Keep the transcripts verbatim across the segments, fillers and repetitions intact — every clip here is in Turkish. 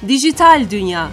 Dijital Dünya.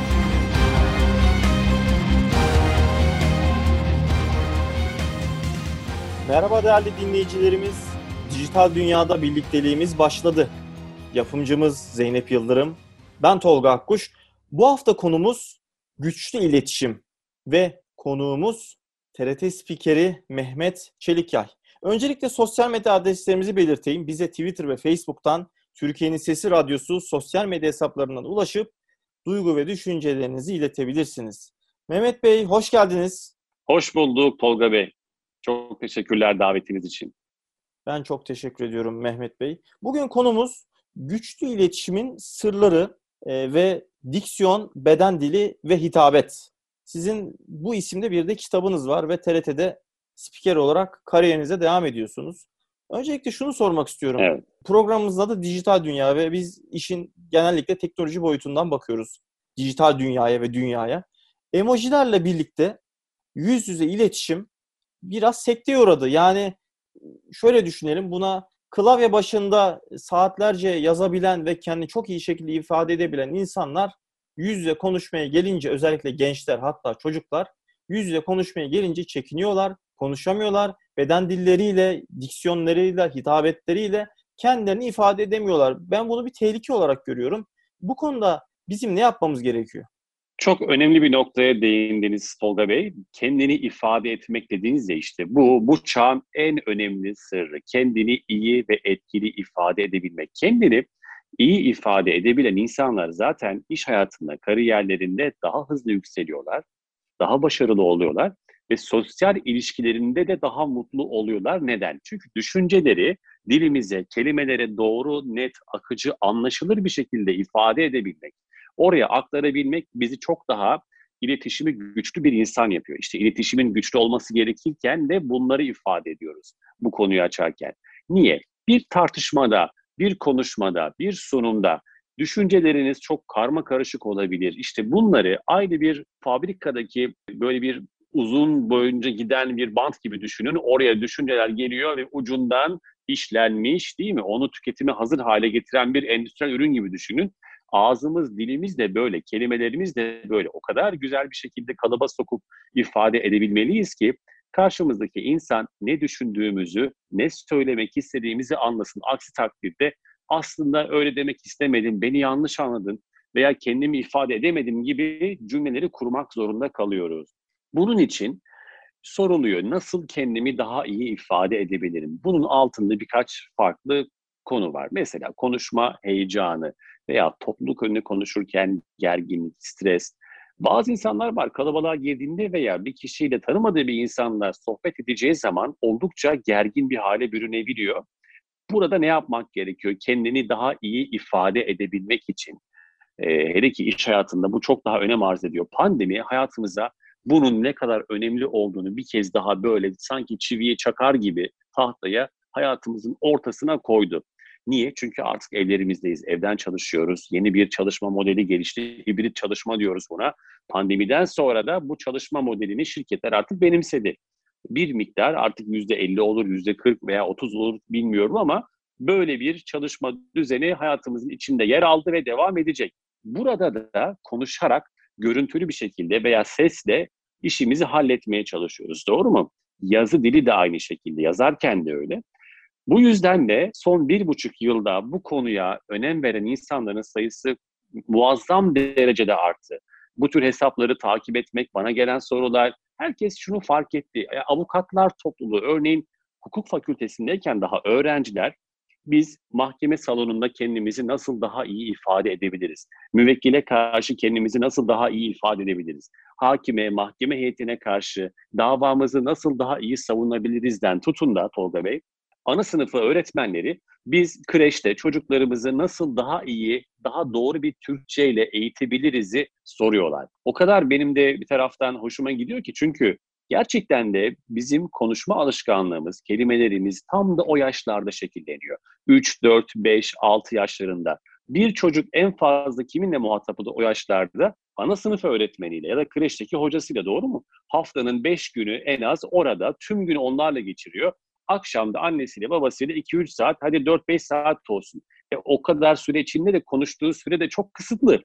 Merhaba değerli dinleyicilerimiz. Dijital Dünya'da birlikteliğimiz başladı. Yapımcımız Zeynep Yıldırım, ben Tolga Akkuş. Bu hafta konumuz güçlü iletişim ve konuğumuz T R T spikeri Mehmet Çelikyay. Öncelikle sosyal medya adreslerimizi belirteyim. Bize Twitter ve Facebook'tan Türkiye'nin Sesi Radyosu sosyal medya hesaplarından ulaşıp duygu ve düşüncelerinizi iletebilirsiniz. Mehmet Bey, hoş geldiniz. Hoş bulduk Tolga Bey. Çok teşekkürler davetiniz için. Ben çok teşekkür ediyorum Mehmet Bey. Bugün konumuz güçlü iletişimin sırları e, ve diksiyon, beden dili ve hitabet. Sizin bu isimde bir de kitabınız var ve T R T'de spiker olarak kariyerinize devam ediyorsunuz. Öncelikle şunu sormak istiyorum. Evet. Programımızın adı Dijital Dünya ve biz işin genellikle teknoloji boyutundan bakıyoruz. Dijital dünyaya ve dünyaya. Emojilerle birlikte yüz yüze iletişim biraz sekteye uğradı. Yani şöyle düşünelim, buna klavye başında saatlerce yazabilen ve kendini çok iyi şekilde ifade edebilen insanlar yüz yüze konuşmaya gelince, özellikle gençler, hatta çocuklar yüz yüze konuşmaya gelince çekiniyorlar, konuşamıyorlar. Beden dilleriyle, diksiyonlarıyla, hitabetleriyle kendilerini ifade edemiyorlar. Ben bunu bir tehlike olarak görüyorum. Bu konuda bizim ne yapmamız gerekiyor? Çok önemli bir noktaya değindiniz Tolga Bey. Kendini ifade etmek dediğiniz ya işte bu, bu çağın en önemli sırrı. Kendini iyi ve etkili ifade edebilmek. Kendini iyi ifade edebilen insanlar zaten iş hayatında, kariyerlerinde daha hızlı yükseliyorlar, daha başarılı oluyorlar ve sosyal ilişkilerinde de daha mutlu oluyorlar. Neden? Çünkü düşünceleri dilimize, kelimelere doğru, net, akıcı, anlaşılır bir şekilde ifade edebilmek, oraya aktarabilmek bizi çok daha iletişimi güçlü bir insan yapıyor. İşte iletişimin güçlü olması gerekirken de bunları ifade ediyoruz bu konuyu açarken. Niye? Bir tartışmada, bir konuşmada, bir sunumda düşünceleriniz çok karma karışık olabilir. İşte bunları aynı bir fabrikadaki böyle bir uzun boyunca giden bir bant gibi düşünün. Oraya düşünceler geliyor ve ucundan işlenmiş, değil mi? Onu tüketime hazır hale getiren bir endüstriyel ürün gibi düşünün. Ağzımız, dilimiz de böyle, kelimelerimiz de böyle. O kadar güzel bir şekilde kalıba sokup ifade edebilmeliyiz ki karşımızdaki insan ne düşündüğümüzü, ne söylemek istediğimizi anlasın. Aksi takdirde aslında öyle demek istemedim, beni yanlış anladın veya kendimi ifade edemedim gibi cümleleri kurmak zorunda kalıyoruz. Bunun için soruluyor, nasıl kendimi daha iyi ifade edebilirim? Bunun altında birkaç farklı konu var. Mesela konuşma heyecanı veya topluluk önünde konuşurken gerginlik, stres. Bazı insanlar var, kalabalığa girdiğinde veya bir kişiyle tanımadığı bir insanla sohbet edeceği zaman oldukça gergin bir hale bürünebiliyor. Burada ne yapmak gerekiyor? Kendini daha iyi ifade edebilmek için. Ee, hele ki iş hayatında bu çok daha önem arz ediyor. Pandemi hayatımıza bunun ne kadar önemli olduğunu bir kez daha böyle sanki çiviye çakar gibi tahtaya hayatımızın ortasına koydu. Niye? Çünkü artık evlerimizdeyiz, evden çalışıyoruz. Yeni bir çalışma modeli gelişti, hibrit çalışma diyoruz buna. Pandemiden sonra da bu çalışma modelini şirketler artık benimsedi. Bir miktar artık yüzde elli olur, yüzde kırk veya otuz olur bilmiyorum ama böyle bir çalışma düzeni hayatımızın içinde yer aldı ve devam edecek. Burada da konuşarak, görüntülü bir şekilde veya sesle işimizi halletmeye çalışıyoruz. Doğru mu? Yazı dili de aynı şekilde. Yazarken de öyle. Bu yüzden de son bir buçuk yılda bu konuya önem veren insanların sayısı muazzam derecede arttı. Bu tür hesapları takip etmek, bana gelen sorular, herkes şunu fark etti. E, avukatlar topluluğu, örneğin hukuk fakültesindeyken daha öğrenciler, biz mahkeme salonunda kendimizi nasıl daha iyi ifade edebiliriz? Müvekkile karşı kendimizi nasıl daha iyi ifade edebiliriz? Hakime, mahkeme heyetine karşı davamızı nasıl daha iyi savunabilirizden tutun da Tolga Bey, ana sınıfı öğretmenleri biz kreşte çocuklarımızı nasıl daha iyi, daha doğru bir Türkçe ile eğitebiliriz'i soruyorlar. O kadar benim de bir taraftan hoşuma gidiyor ki, çünkü gerçekten de bizim konuşma alışkanlığımız, kelimelerimiz tam da o yaşlarda şekilleniyor. üç, dört, beş, altı yaşlarında. Bir çocuk en fazla kiminle muhatap olur o yaşlarda? Ana sınıf öğretmeniyle ya da kreşteki hocasıyla, doğru mu? Haftanın beş günü en az orada, tüm günü onlarla geçiriyor. Akşamda annesiyle babasıyla iki üç saat, hadi dört beş saat olsun. E, o kadar süre içinde de konuştuğu süre de çok kısıtlı.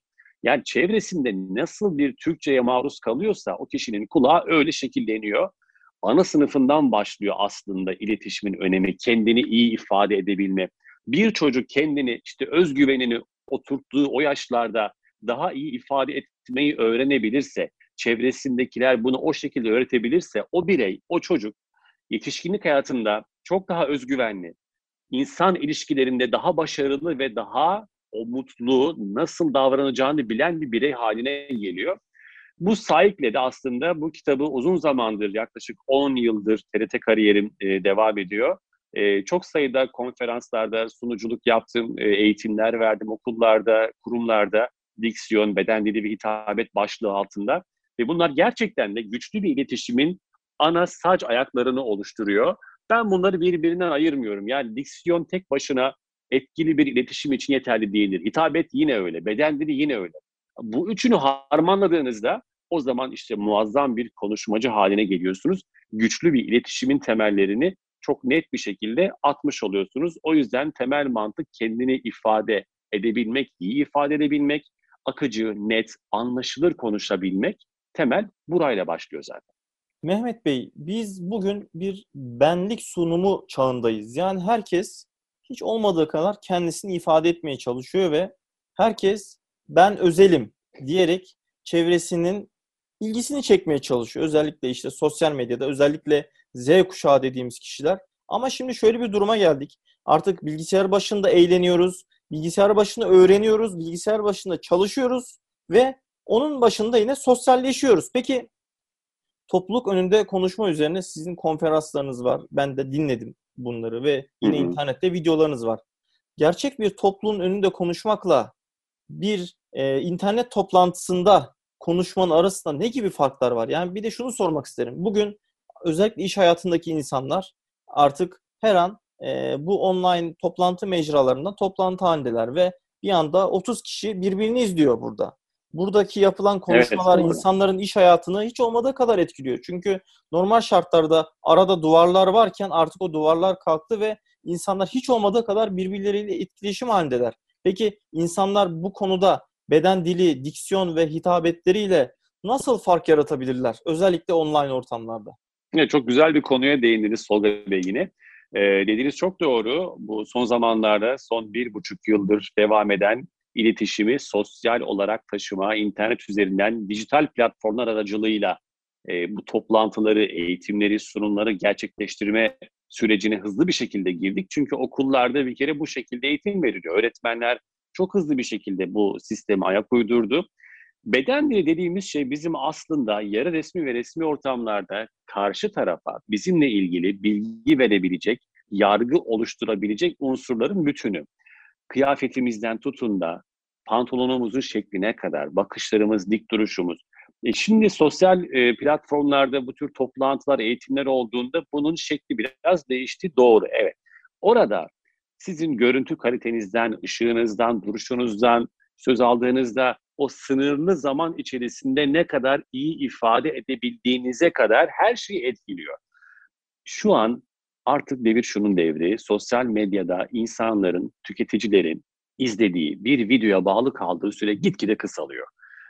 Yani çevresinde nasıl bir Türkçeye maruz kalıyorsa o kişinin kulağı öyle şekilleniyor. Ana sınıfından başlıyor aslında iletişimin önemi, kendini iyi ifade edebilme. Bir çocuk kendini, işte özgüvenini oturttuğu o yaşlarda daha iyi ifade etmeyi öğrenebilirse, çevresindekiler bunu o şekilde öğretebilirse, o birey, o çocuk yetişkinlik hayatında çok daha özgüvenli, insan ilişkilerinde daha başarılı ve daha o mutlu, nasıl davranacağını bilen bir birey haline geliyor. Bu sahiple de aslında bu kitabı uzun zamandır, yaklaşık on yıldır T R T kariyerim e, devam ediyor. E, çok sayıda konferanslarda sunuculuk yaptım, e, eğitimler verdim okullarda, kurumlarda, diksiyon, beden dili ve hitabet başlığı altında. Ve bunlar gerçekten de güçlü bir iletişimin ana sac ayaklarını oluşturuyor. Ben bunları birbirinden ayırmıyorum. Yani diksiyon tek başına etkili bir iletişim için yeterli değildir. Hitabet yine öyle, beden dili yine öyle. Bu üçünü harmanladığınızda o zaman işte muazzam bir konuşmacı haline geliyorsunuz. Güçlü bir iletişimin temellerini çok net bir şekilde atmış oluyorsunuz. O yüzden temel mantık kendini ifade edebilmek, iyi ifade edebilmek, akıcı, net, anlaşılır konuşabilmek temel burayla başlıyor zaten. Mehmet Bey, biz bugün bir benlik sunumu çağındayız. Yani herkes hiç olmadığı kadar kendisini ifade etmeye çalışıyor ve herkes ben özelim diyerek çevresinin ilgisini çekmeye çalışıyor. Özellikle işte sosyal medyada, özellikle Z kuşağı dediğimiz kişiler. Ama şimdi şöyle bir duruma geldik. Artık bilgisayar başında eğleniyoruz, bilgisayar başında öğreniyoruz, bilgisayar başında çalışıyoruz ve onun başında yine sosyalleşiyoruz. Peki topluluk önünde konuşma üzerine sizin konferanslarınız var. Ben de dinledim bunları ve Hı yine hı. internette videolarınız var. Gerçek bir topluluğun önünde konuşmakla bir e, internet toplantısında konuşmanın arasında ne gibi farklar var? Yani bir de şunu sormak isterim. Bugün özellikle iş hayatındaki insanlar artık her an e, bu online toplantı mecralarında toplantı halindeler ve bir anda otuz kişi birbirini izliyor burada. Buradaki yapılan Evet, konuşmalar doğru. insanların iş hayatını hiç olmadığı kadar etkiliyor. Çünkü normal şartlarda arada duvarlar varken artık o duvarlar kalktı ve insanlar hiç olmadığı kadar birbirleriyle etkileşim halindeler. Peki insanlar bu konuda beden dili, diksiyon ve hitabetleriyle nasıl fark yaratabilirler? Özellikle online ortamlarda. Evet, çok güzel bir konuya değindiniz Tolga Bey yine. Ee, dediğiniz çok doğru. Bu son zamanlarda, son bir buçuk yıldır devam eden iletişimi sosyal olarak taşıma, internet üzerinden dijital platformlar aracılığıyla e, bu toplantıları, eğitimleri, sunumları gerçekleştirme sürecine hızlı bir şekilde girdik. Çünkü okullarda bir kere bu şekilde eğitim veriliyor. Öğretmenler çok hızlı bir şekilde bu sisteme ayak uydurdu. Beden dili dediğimiz şey bizim aslında yarı resmi ve resmi ortamlarda karşı tarafa bizimle ilgili bilgi verebilecek, yargı oluşturabilecek unsurların bütünü. Kıyafetimizden tutun da pantolonumuzun şekline kadar, bakışlarımız, dik duruşumuz. E şimdi sosyal e, platformlarda bu tür toplantılar, eğitimler olduğunda bunun şekli biraz değişti. Doğru, evet. Orada sizin görüntü kalitenizden, ışığınızdan, duruşunuzdan, söz aldığınızda o sınırlı zaman içerisinde ne kadar iyi ifade edebildiğinize kadar her şeyi etkiliyor. Şu an artık devir şunun devri, sosyal medyada insanların, tüketicilerin izlediği bir videoya bağlı kaldığı süre gitgide kısalıyor.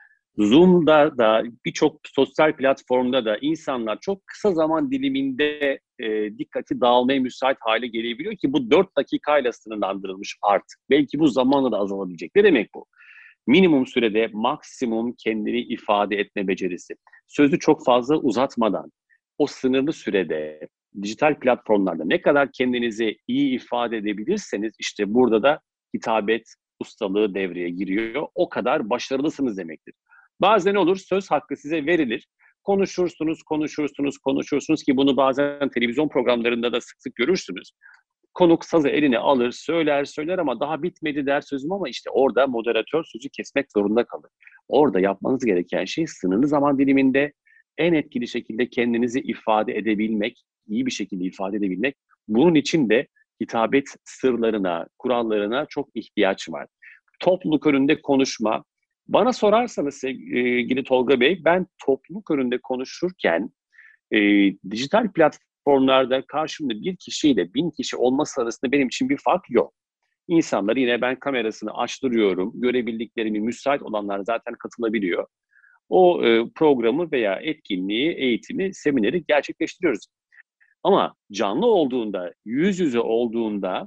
Zoom'da da birçok sosyal platformda da insanlar çok kısa zaman diliminde e, dikkati dağılmaya müsait hale gelebiliyor ki bu dört dakikayla sınırlandırılmış artık. Belki bu zamanla da azalabilecek. Ne demek bu? Minimum sürede maksimum kendini ifade etme becerisi. Sözü çok fazla uzatmadan, o sınırlı sürede dijital platformlarda ne kadar kendinizi iyi ifade edebilirseniz işte burada da hitabet ustalığı devreye giriyor. O kadar başarılısınız demektir. Bazen olur söz hakkı size verilir. Konuşursunuz, konuşursunuz, konuşursunuz ki bunu bazen televizyon programlarında da sık sık görürsünüz. Konuk sazı eline alır, söyler, söyler ama daha bitmedi der sözüm ama işte orada moderatör sözü kesmek zorunda kalır. Orada yapmanız gereken şey sınırlı zaman diliminde en etkili şekilde kendinizi ifade edebilmek, iyi bir şekilde ifade edebilmek. Bunun için de hitabet sırlarına, kurallarına çok ihtiyaç var. Topluluk önünde konuşma. Bana sorarsanız sevgili Tolga Bey, ben topluluk önünde konuşurken e, dijital platformlarda karşımda bir kişiyle bin kişi olması arasında benim için bir fark yok. İnsanları yine ben kamerasını açtırıyorum. Görebildiklerini müsait olanlar zaten katılabiliyor. O e, programı veya etkinliği, eğitimi, semineri gerçekleştiriyoruz. Ama canlı olduğunda, yüz yüze olduğunda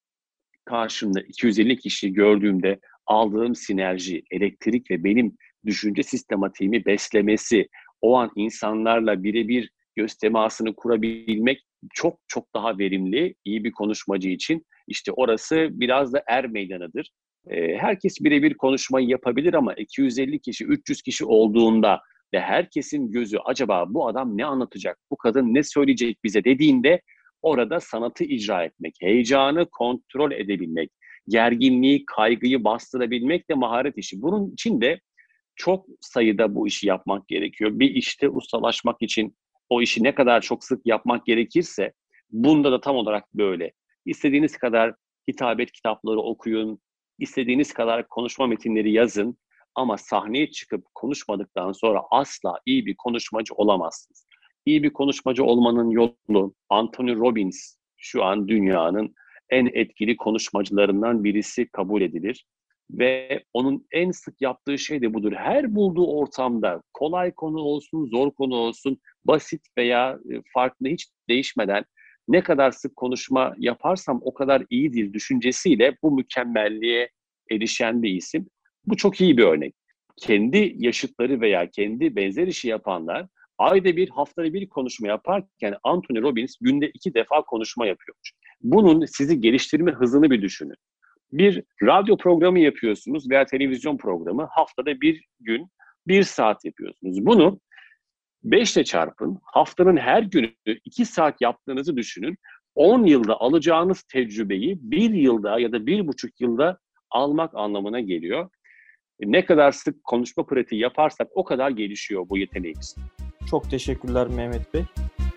karşımda iki yüz elli kişi gördüğümde aldığım sinerji, elektrik ve benim düşünce sistematiğimi beslemesi, o an insanlarla birebir göz temasını kurabilmek çok çok daha verimli, iyi bir konuşmacı için. İşte orası biraz da er meydanıdır. Ee, herkes birebir konuşmayı yapabilir ama iki yüz elli kişi, üç yüz kişi olduğunda ve herkesin gözü acaba bu adam ne anlatacak, bu kadın ne söyleyecek bize dediğinde orada sanatı icra etmek, heyecanı kontrol edebilmek, gerginliği, kaygıyı bastırabilmek de maharet işi. Bunun için de çok sayıda bu işi yapmak gerekiyor. Bir işte ustalaşmak için o işi ne kadar çok sık yapmak gerekirse bunda da tam olarak böyle. İstediğiniz kadar hitabet kitapları okuyun, istediğiniz kadar konuşma metinleri yazın ama sahneye çıkıp konuşmadıktan sonra asla iyi bir konuşmacı olamazsınız. İyi bir konuşmacı olmanın yolu Anthony Robbins şu an dünyanın en etkili konuşmacılarından birisi kabul edilir. Ve onun en sık yaptığı şey de budur. Her bulduğu ortamda kolay konu olsun, zor konu olsun, basit veya farklı hiç değişmeden ne kadar sık konuşma yaparsam o kadar iyidir düşüncesiyle bu mükemmelliğe erişen bir isim. Bu çok iyi bir örnek. Kendi yaşıtları veya kendi benzer işi yapanlar ayda bir, haftada bir konuşma yaparken Anthony Robbins günde iki defa konuşma yapıyormuş. Bunun sizi geliştirme hızını bir düşünün. Bir radyo programı yapıyorsunuz veya televizyon programı haftada bir gün bir saat yapıyorsunuz. Bunu beşle çarpın, haftanın her günü iki saat yaptığınızı düşünün. on yılda alacağınız tecrübeyi bir yılda ya da bir buçuk yılda almak anlamına geliyor. Ne kadar sık konuşma pratiği yaparsak o kadar gelişiyor bu yeteneğimiz. Çok teşekkürler Mehmet Bey.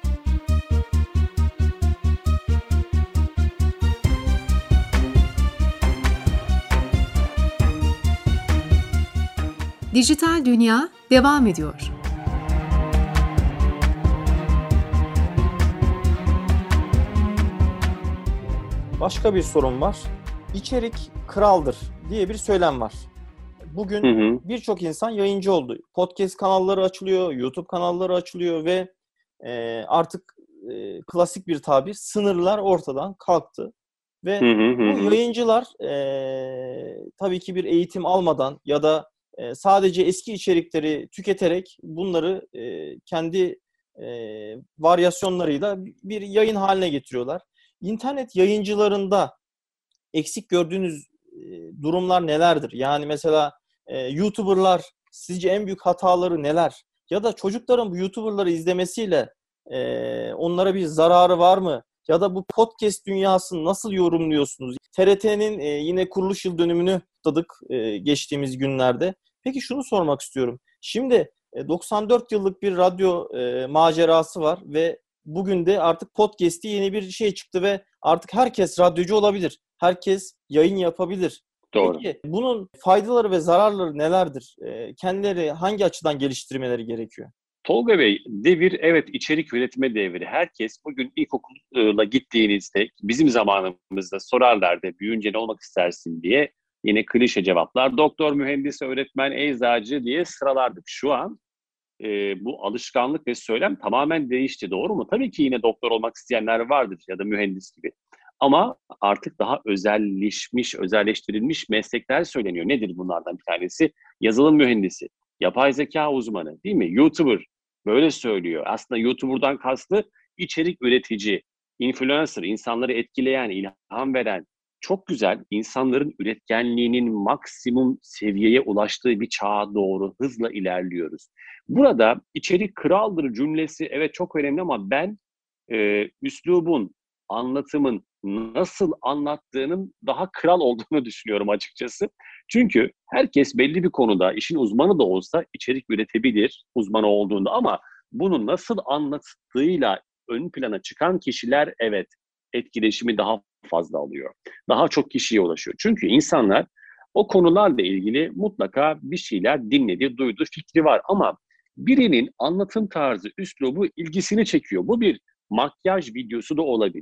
Dijital Dünya devam ediyor. Başka bir sorum var. İçerik kraldır diye bir söylem var. Bugün hı hı. birçok insan yayıncı oldu. Podcast kanalları açılıyor, YouTube kanalları açılıyor ve e, artık e, klasik bir tabir, sınırlar ortadan kalktı. Ve hı hı hı. bu yayıncılar e, tabii ki bir eğitim almadan ya da e, sadece eski içerikleri tüketerek bunları e, kendi e, varyasyonlarıyla bir yayın haline getiriyorlar. İnternet yayıncılarında eksik gördüğünüz e, durumlar nelerdir? Yani mesela e, YouTuber'lar sizce en büyük hataları neler? Ya da çocukların bu YouTuber'ları izlemesiyle e, onlara bir zararı var mı? Ya da bu podcast dünyasını nasıl yorumluyorsunuz? T R T'nin e, yine kuruluş yıl dönümünü kutladık e, geçtiğimiz günlerde. Peki şunu sormak istiyorum. Şimdi e, doksan dört yıllık bir radyo e, macerası var ve bugün de artık podcast'i yeni bir şey çıktı ve artık herkes radyocu olabilir. Herkes yayın yapabilir. Doğru. Peki bunun faydaları ve zararları nelerdir? E, kendileri hangi açıdan geliştirmeleri gerekiyor? Tolga Bey, devir evet içerik üretme devri. Herkes bugün ilkokula gittiğinizde bizim zamanımızda sorarlardı büyüyünce ne olmak istersin diye. Yine klişe cevaplar doktor, mühendis, öğretmen, eczacı diye sıralardık. Şu an e, bu alışkanlık ve söylem tamamen değişti. Doğru mu? Tabii ki yine doktor olmak isteyenler vardır ya da mühendis gibi. Ama artık daha özelleşmiş, özelleştirilmiş meslekler söyleniyor. Nedir bunlardan bir tanesi? Yazılım mühendisi, yapay zeka uzmanı, değil mi? YouTuber böyle söylüyor. Aslında YouTuber'dan kastı içerik üretici, influencer, insanları etkileyen, ilham veren, çok güzel insanların üretkenliğinin maksimum seviyeye ulaştığı bir çağa doğru hızla ilerliyoruz. Burada içerik kraldır cümlesi evet çok önemli ama ben e, üslubun, anlatımın nasıl anlattığının daha kral olduğunu düşünüyorum açıkçası. Çünkü herkes belli bir konuda işin uzmanı da olsa içerik üretebilir uzmanı olduğunda ama bunu nasıl anlattığıyla ön plana çıkan kişiler evet etkileşimi daha fazla alıyor. Daha çok kişiye ulaşıyor. Çünkü insanlar o konularla ilgili mutlaka bir şeyler dinledi, duydu, fikri var ama birinin anlatım tarzı, üslubu ilgisini çekiyor. Bu bir makyaj videosu da olabilir.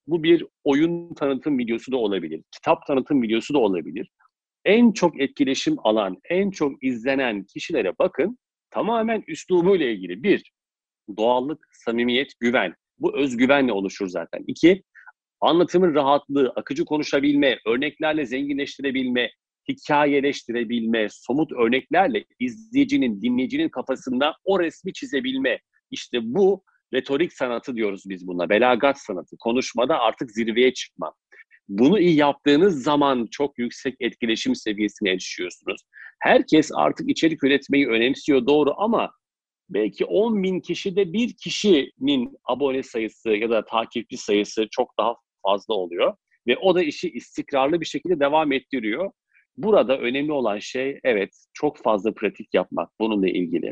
Bu bir oyun tanıtım videosu da olabilir, kitap tanıtım videosu da olabilir. En çok etkileşim alan, en çok izlenen kişilere bakın. Tamamen üslubuyla ilgili. Bir, doğallık, samimiyet, güven. Bu özgüvenle oluşur zaten. İki, anlatımın rahatlığı, akıcı konuşabilme, örneklerle zenginleştirebilme, hikayeleştirebilme, somut örneklerle izleyicinin, dinleyicinin kafasında o resmi çizebilme. İşte bu retorik sanatı diyoruz biz buna. Belagat sanatı. Konuşmada artık zirveye çıkma. Bunu iyi yaptığınız zaman çok yüksek etkileşim seviyesine erişiyorsunuz. Herkes artık içerik üretmeyi önemsiyor, doğru, ama belki on bin kişide bir kişinin abone sayısı ya da takipçi sayısı çok daha fazla oluyor. Ve o da işi istikrarlı bir şekilde devam ettiriyor. Burada önemli olan şey, evet, çok fazla pratik yapmak bununla ilgili.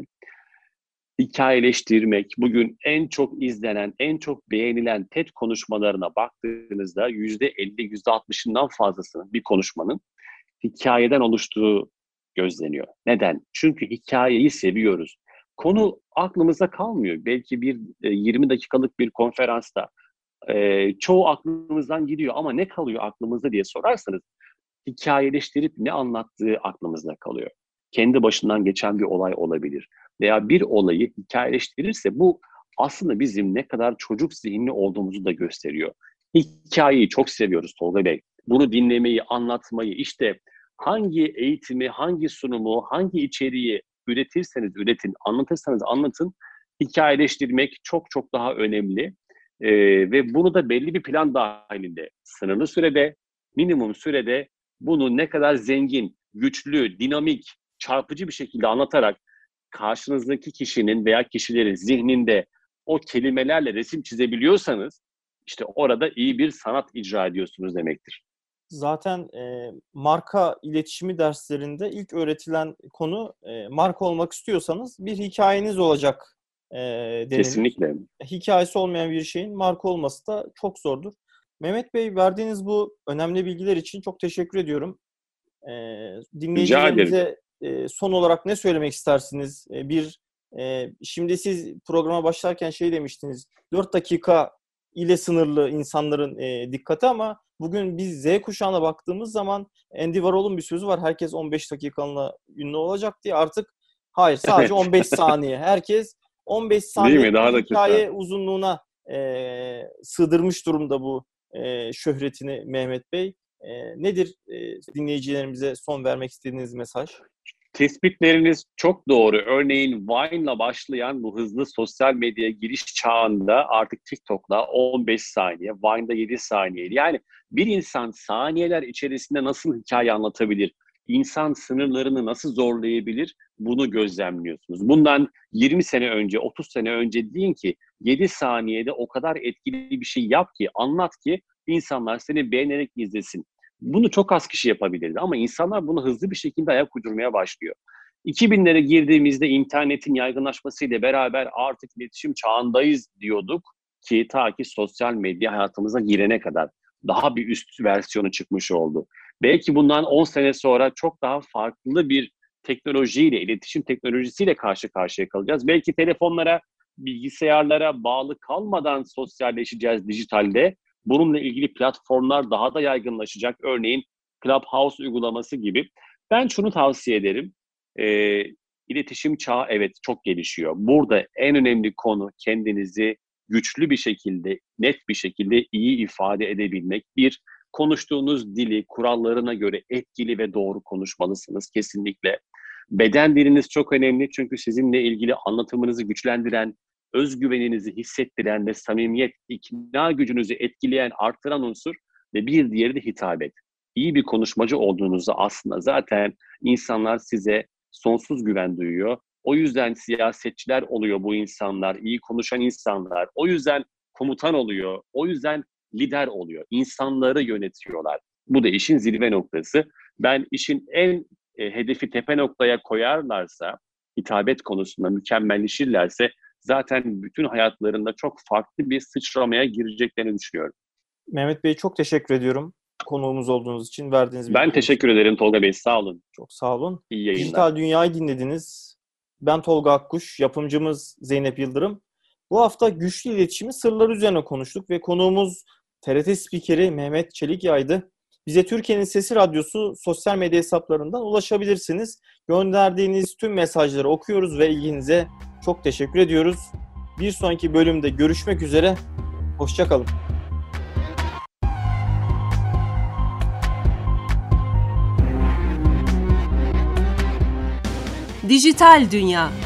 Hikayeleştirmek, bugün en çok izlenen, en çok beğenilen TED konuşmalarına baktığınızda yüzde elli, yüzde altmışından fazlasının bir konuşmanın hikayeden oluştuğu gözleniyor. Neden? Çünkü hikayeyi seviyoruz. Konu aklımızda kalmıyor. Belki bir yirmi dakikalık bir konferansta e, çoğu aklımızdan gidiyor ama ne kalıyor aklımızda diye sorarsanız, hikayeleştirip ne anlattığı aklımızda kalıyor. Kendi başından geçen bir olay olabilir. Veya bir olayı hikayeleştirirse bu aslında bizim ne kadar çocuk zihinli olduğumuzu da gösteriyor. Hikayeyi çok seviyoruz Tolga Bey. Bunu dinlemeyi, anlatmayı, işte hangi eğitimi, hangi sunumu, hangi içeriği üretirseniz üretin, anlatırsanız anlatın, hikayeleştirmek çok çok daha önemli. Ee, ve bunu da belli bir plan dahilinde, sınırlı sürede, minimum sürede bunu ne kadar zengin, güçlü, dinamik, çarpıcı bir şekilde anlatarak karşınızdaki kişinin veya kişilerin zihninde o kelimelerle resim çizebiliyorsanız, işte orada iyi bir sanat icra ediyorsunuz demektir. Zaten e, marka iletişimi derslerinde ilk öğretilen konu, e, marka olmak istiyorsanız bir hikayeniz olacak e, denilir. Kesinlikle. Hikayesi olmayan bir şeyin marka olması da çok zordur. Mehmet Bey, verdiğiniz bu önemli bilgiler için çok teşekkür ediyorum. E, dinleyicilerimize e, son olarak ne söylemek istersiniz? E, bir e, şimdi siz programa başlarken şey demiştiniz, dört dakika ile sınırlı insanların e, dikkati, ama bugün biz Z kuşağına baktığımız zaman Andy Warhol'un bir sözü var. Herkes on beş dakikanla ünlü olacak diye. Artık hayır, sadece on beş saniye. Herkes on beş saniye Daha da hikaye kısa. uzunluğuna e, sığdırmış durumda bu e, şöhretini Mehmet Bey. E, nedir e, dinleyicilerimize son vermek istediğiniz mesaj? Tespitleriniz çok doğru. Örneğin Vine'la başlayan bu hızlı sosyal medyaya giriş çağında artık TikTok'la on beş saniye, Vine'da yedi saniye. Yani bir insan saniyeler içerisinde nasıl hikaye anlatabilir? İnsan sınırlarını nasıl zorlayabilir? Bunu gözlemliyorsunuz. Bundan yirmi sene önce, otuz sene önce deyin ki yedi saniyede o kadar etkili bir şey yap ki, anlat ki insanlar seni beğenerek izlesin. Bunu çok az kişi yapabilirdi ama insanlar bunu hızlı bir şekilde ayak uydurmaya başlıyor. iki binlere girdiğimizde internetin yaygınlaşmasıyla beraber artık iletişim çağındayız diyorduk ki ta ki sosyal medya hayatımıza girene kadar daha bir üst versiyonu çıkmış oldu. Belki bundan on sene sonra çok daha farklı bir teknolojiyle, iletişim teknolojisiyle karşı karşıya kalacağız. Belki telefonlara, bilgisayarlara bağlı kalmadan sosyalleşeceğiz dijitalde. Bununla ilgili platformlar daha da yaygınlaşacak. Örneğin Clubhouse uygulaması gibi. Ben şunu tavsiye ederim. E, iletişim çağı evet çok gelişiyor. Burada en önemli konu kendinizi güçlü bir şekilde, net bir şekilde iyi ifade edebilmek. Bir, konuştuğunuz dili kurallarına göre etkili ve doğru konuşmalısınız kesinlikle. Beden diliniz çok önemli çünkü sizinle ilgili anlatımınızı güçlendiren, özgüveninizi hissettiren ve samimiyet, ikna gücünüzü etkileyen, arttıran unsur ve bir diğeri de hitabet. İyi bir konuşmacı olduğunuzda aslında zaten insanlar size sonsuz güven duyuyor. O yüzden siyasetçiler oluyor bu insanlar, iyi konuşan insanlar. O yüzden komutan oluyor, o yüzden lider oluyor. İnsanları yönetiyorlar. Bu da işin zirve noktası. Ben işin en e, hedefi tepe noktaya koyarlarsa, hitabet konusunda mükemmelleşirlerse zaten bütün hayatlarında çok farklı bir sıçramaya gireceklerini düşünüyorum. Mehmet Bey, çok teşekkür ediyorum konuğumuz olduğunuz için, verdiğiniz Ben bilgiler teşekkür için. ederim Tolga Bey, sağ olun. Çok sağ olun. İyi yayınlar. Dijital Dünya'yı dinlediniz. Ben Tolga Akkuş, yapımcımız Zeynep Yıldırım. Bu hafta güçlü iletişimin sırları üzerine konuştuk ve konuğumuz T R T spikeri Mehmet Çelikyay'dı. Bize Türkiye'nin Sesi Radyosu sosyal medya hesaplarından ulaşabilirsiniz. Gönderdiğiniz tüm mesajları okuyoruz ve ilginize çok teşekkür ediyoruz. Bir sonraki bölümde görüşmek üzere. Hoşça kalın. Dijital Dünya.